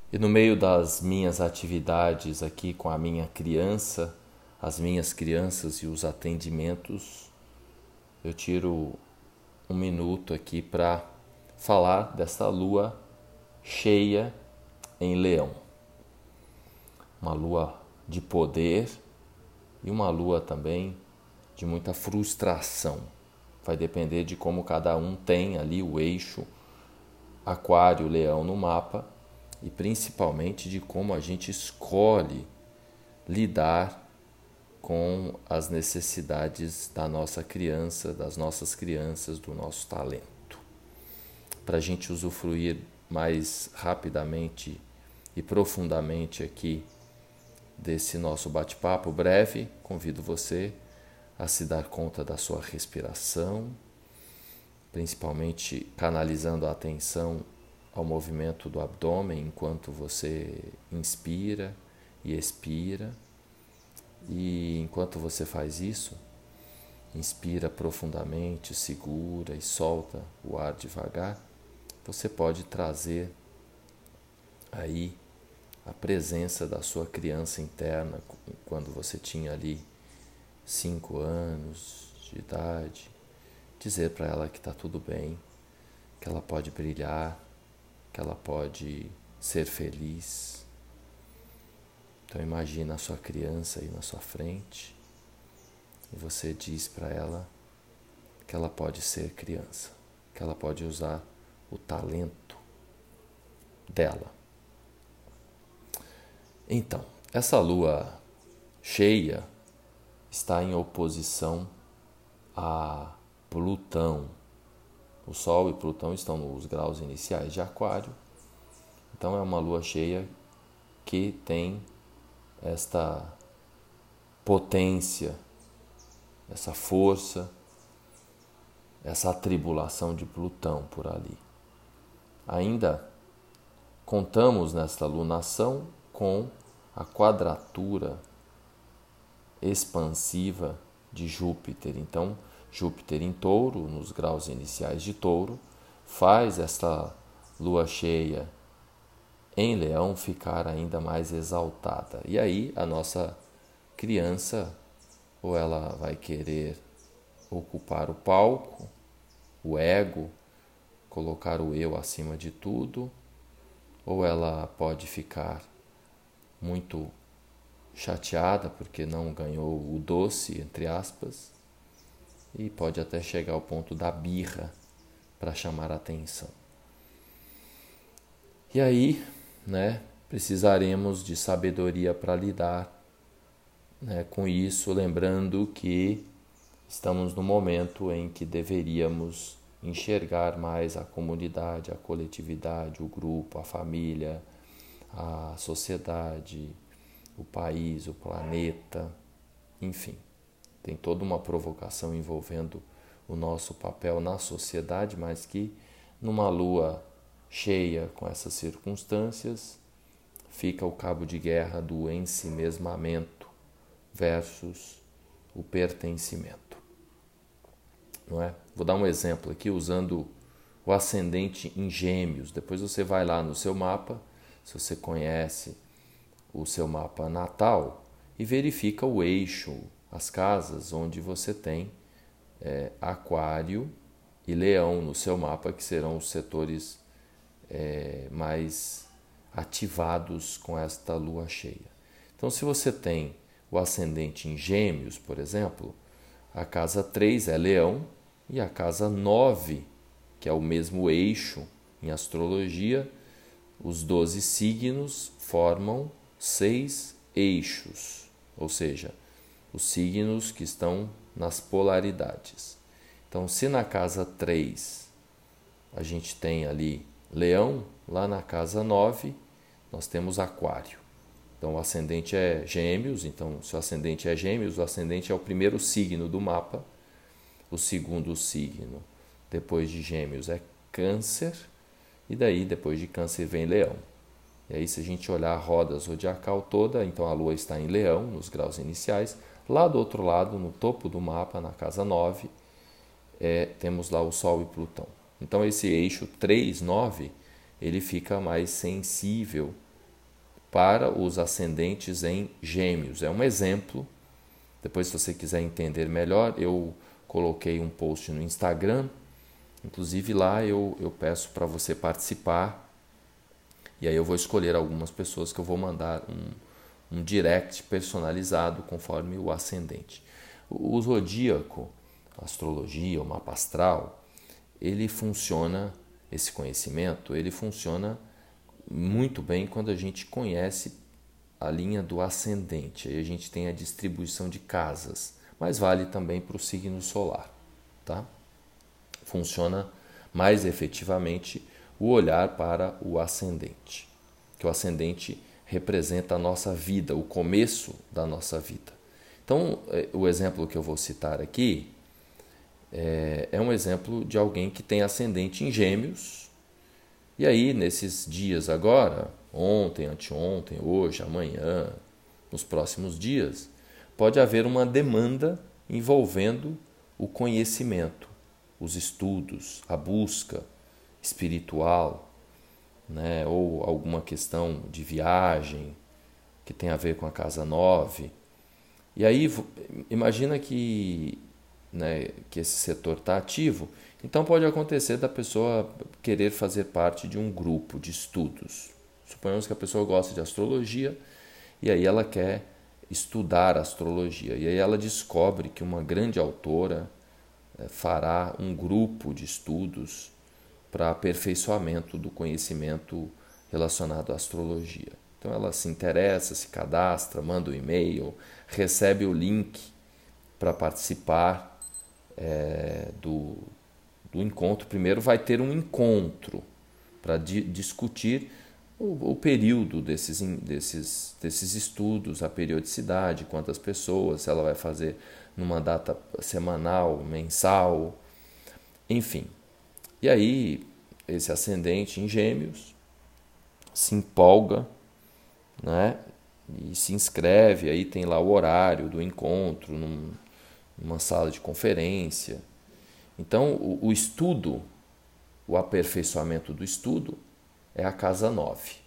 E no meio das minhas atividades aqui com a minha criança, as minhas crianças e os atendimentos, eu tiro um minuto aqui para falar dessa lua cheia em Leão. Uma lua de poder e uma lua também de muita frustração. Vai depender de como cada um tem ali o eixo Aquário-Leão no mapa e principalmente de como a gente escolhe lidar com as necessidades da nossa criança, das nossas crianças, do nosso talento. Para a gente usufruir mais rapidamente e profundamente aqui desse nosso bate-papo breve, convido você a se dar conta da sua respiração, principalmente canalizando a atenção ao movimento do abdômen enquanto você inspira e expira. E enquanto você faz isso, inspira profundamente, segura e solta o ar devagar, você pode trazer aí a presença da sua criança interna quando você tinha ali 5 anos de idade, dizer para ela que está tudo bem, que ela pode brilhar, que ela pode ser feliz. Então imagina a sua criança aí na sua frente e você diz para ela que ela pode ser criança, que ela pode usar o talento dela. Então, essa lua cheia está em oposição a Plutão. O Sol e Plutão estão nos graus iniciais de Aquário. Então é uma lua cheia que tem esta potência, essa força, essa atribulação de Plutão por ali. Ainda contamos nesta lunação com a quadratura expansiva de Júpiter. Então, Júpiter em Touro, nos graus iniciais de Touro, faz esta lua cheia em Leão ficar ainda mais exaltada. E aí a nossa criança, ou ela vai querer ocupar o palco, o ego, colocar o eu acima de tudo, ou ela pode ficar muito chateada porque não ganhou o doce, entre aspas, e pode até chegar ao ponto da birra para chamar a atenção. E aí, precisaremos de sabedoria para lidar, com isso, lembrando que estamos no momento em que deveríamos enxergar mais a comunidade, a coletividade, o grupo, a família, a sociedade, o país, o planeta, enfim. Tem toda uma provocação envolvendo o nosso papel na sociedade, mas que numa lua cheia com essas circunstâncias, fica o cabo de guerra do ensimesmamento versus o pertencimento. Não é? Vou dar um exemplo aqui usando o ascendente em Gêmeos. Depois você vai lá no seu mapa, se você conhece o seu mapa natal, e verifica o eixo, as casas onde você tem Aquário e Leão no seu mapa, que serão os setores mais ativados com esta lua cheia. Então, se você tem o ascendente em Gêmeos, por exemplo, a casa 3 é Leão e a casa 9, que é o mesmo eixo em astrologia, os 12 signos formam 6 eixos, ou seja, os signos que estão nas polaridades. Então, se na casa 3 a gente tem ali Leão, lá na casa 9 nós temos Aquário. Então o ascendente é Gêmeos, então se o ascendente é Gêmeos, o ascendente é o primeiro signo do mapa. O segundo signo depois de Gêmeos é Câncer, e daí depois de Câncer vem Leão. E aí se a gente olhar a roda zodiacal toda, então a Lua está em Leão, nos graus iniciais. Lá do outro lado, no topo do mapa, na casa 9, temos lá o Sol e Plutão. Então esse eixo 3-9, ele fica mais sensível para os ascendentes em Gêmeos. É um exemplo. Depois, se você quiser entender melhor, eu coloquei um post no Instagram. Inclusive lá eu peço para você participar. E aí eu vou escolher algumas pessoas que eu vou mandar um direct personalizado conforme o ascendente. O zodíaco, a astrologia, o mapa astral, ele funciona, esse conhecimento, ele funciona muito bem quando a gente conhece a linha do ascendente. Aí a gente tem a distribuição de casas, mas vale também para o signo solar, tá? Funciona mais efetivamente o olhar para o ascendente, que o ascendente representa a nossa vida, o começo da nossa vida. Então, o exemplo que eu vou citar aqui é um exemplo de alguém que tem ascendente em Gêmeos, e aí nesses dias agora, ontem, anteontem, hoje, amanhã, nos próximos dias, pode haver uma demanda envolvendo o conhecimento, os estudos, a busca espiritual, né? Ou alguma questão de viagem que tem a ver com a casa 9. E aí, imagina que, né, que esse setor está ativo, então pode acontecer da pessoa querer fazer parte de um grupo de estudos. Suponhamos que a pessoa gosta de astrologia e aí ela quer estudar astrologia. E aí ela descobre que uma grande autora fará um grupo de estudos para aperfeiçoamento do conhecimento relacionado à astrologia. Então ela se interessa, se cadastra, manda um e-mail, recebe o link para participar do encontro. Primeiro vai ter um encontro para discutir o período desses estudos, a periodicidade, quantas pessoas, se ela vai fazer numa data semanal, mensal, enfim. E aí, esse ascendente em Gêmeos se empolga, né? E se inscreve, aí tem lá o horário do encontro, numa sala de conferência. Então, o estudo, o aperfeiçoamento do estudo é a casa 9.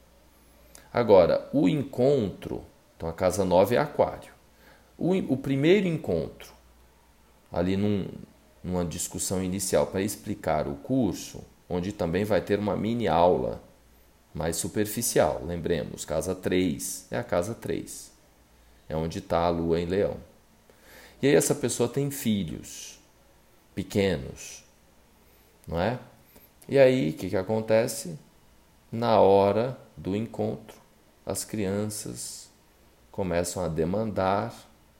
Agora, o encontro, então a casa 9 é Aquário. O primeiro encontro, ali numa discussão inicial para explicar o curso, onde também vai ter uma mini aula mais superficial. Lembremos, casa 3 é a casa 3. É onde está a Lua em Leão. E aí essa pessoa tem filhos pequenos, não é? E aí, o que acontece? Na hora do encontro, as crianças começam a demandar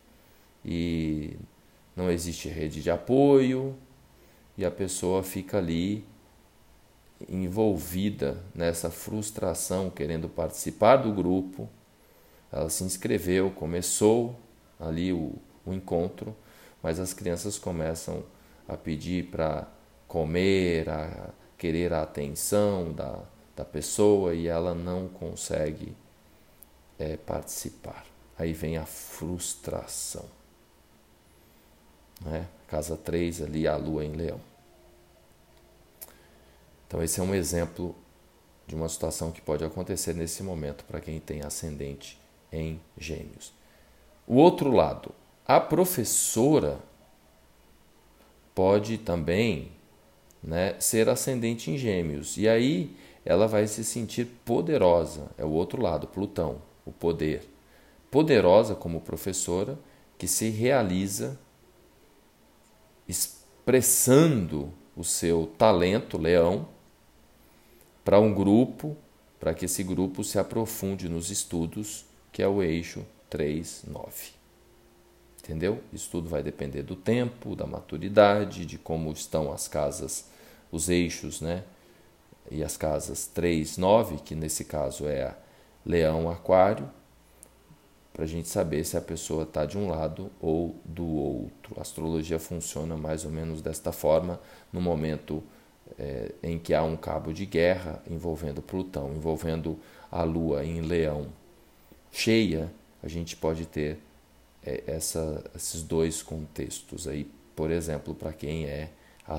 e não existe rede de apoio e a pessoa fica ali envolvida nessa frustração, querendo participar do grupo. Ela se inscreveu, começou ali o encontro, mas as crianças começam a pedir para comer, a querer a atenção da pessoa e ela não consegue participar. Aí vem a frustração. Né? Casa 3 ali, a Lua em Leão. Então esse é um exemplo de uma situação que pode acontecer nesse momento para quem tem ascendente em Gêmeos. O outro lado, a professora pode também, né, ser ascendente em Gêmeos. E aí ela vai se sentir poderosa. É o outro lado, Plutão, o poder. Poderosa como professora que se realiza expressando o seu talento, Leão, para um grupo, para que esse grupo se aprofunde nos estudos, que é o eixo 3-9. Entendeu? Isso tudo vai depender do tempo, da maturidade, de como estão as casas, os eixos, né? E as casas 3-9, que nesse caso é a Leão, Aquário, para a gente saber se a pessoa está de um lado ou do outro. A astrologia funciona mais ou menos desta forma no momento em que há um cabo de guerra envolvendo Plutão, envolvendo a Lua em Leão cheia, a gente pode ter esses dois contextos aí, por exemplo, para quem é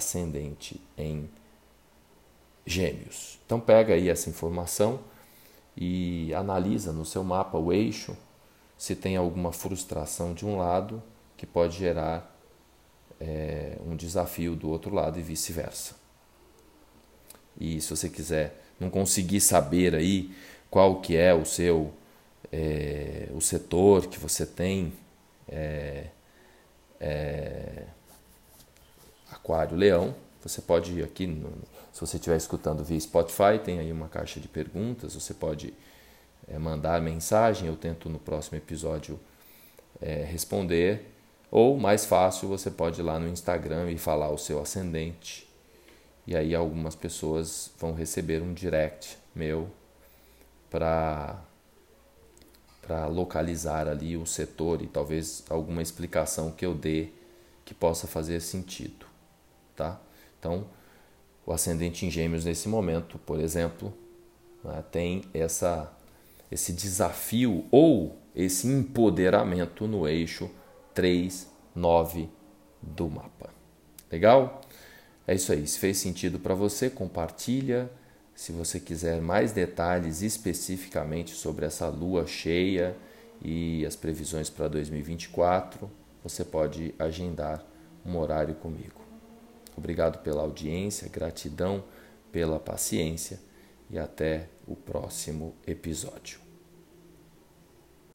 ascendente em Gêmeos. Então pega aí essa informação e analisa no seu mapa o eixo, se tem alguma frustração de um lado que pode gerar um desafio do outro lado e vice-versa. E se você quiser, não conseguir saber aí qual que é o seu o setor que você tem Aquário Leão, você pode ir aqui, se você estiver escutando via Spotify, tem aí uma caixa de perguntas, você pode mandar mensagem, eu tento no próximo episódio responder, ou mais fácil, você pode ir lá no Instagram e falar o seu ascendente, e aí algumas pessoas vão receber um direct meu para localizar ali o setor e talvez alguma explicação que eu dê que possa fazer sentido, tá? Então, o ascendente em Gêmeos nesse momento, por exemplo, né, tem esse desafio ou esse empoderamento no eixo 3, 9 do mapa. Legal? É isso aí. Se fez sentido para você, compartilha. Se você quiser mais detalhes especificamente sobre essa lua cheia e as previsões para 2024, você pode agendar um horário comigo. Obrigado pela audiência, gratidão pela paciência e até o próximo episódio.